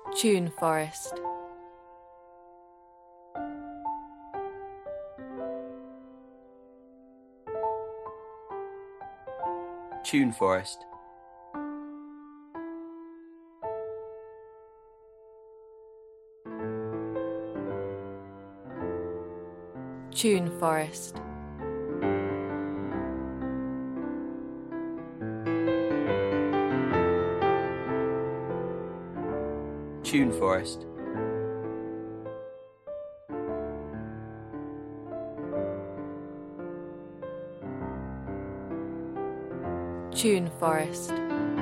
Tune Forest. Tune Forest. Tune Forest. Tune Forest. Tune Forest.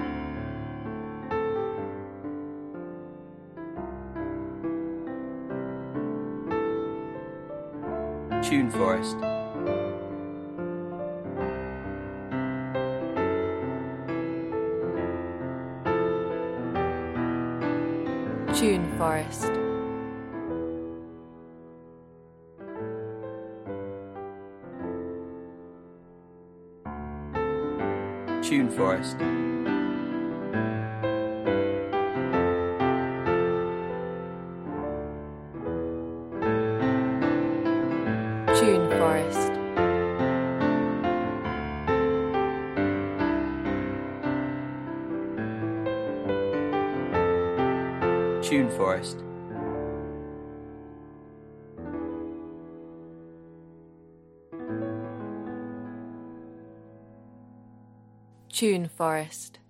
Tune Forest. Tune Forest. Tune Forest. Tune Forest. Tune Forest. Tune Forest.